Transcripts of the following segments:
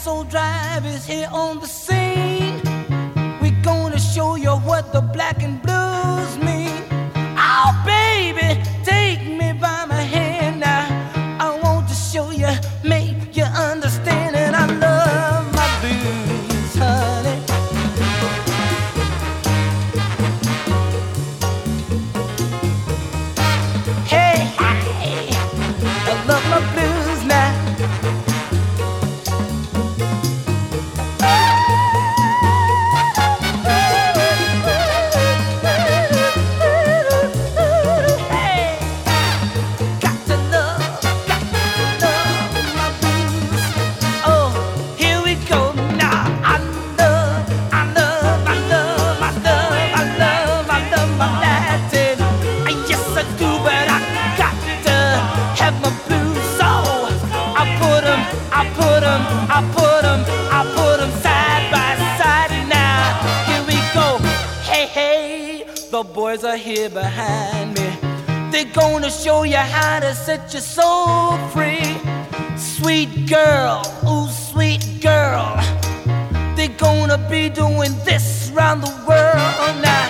Soul Drive is here on the scene. We're gonna show you what the black and blues mean. Oh, baby, take me by my hand now. I want to show you, make you understand, and I love my blues, honey. Hey, hey, I love my blues now. I put 'em side by side now. Here we go. Hey, hey, the boys are here behind me. They're gonna show you how to set your soul free. Sweet girl, ooh, sweet girl. They're gonna be doing this round the world now.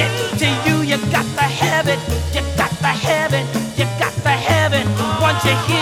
You got to have it, you got to have it. Once you hear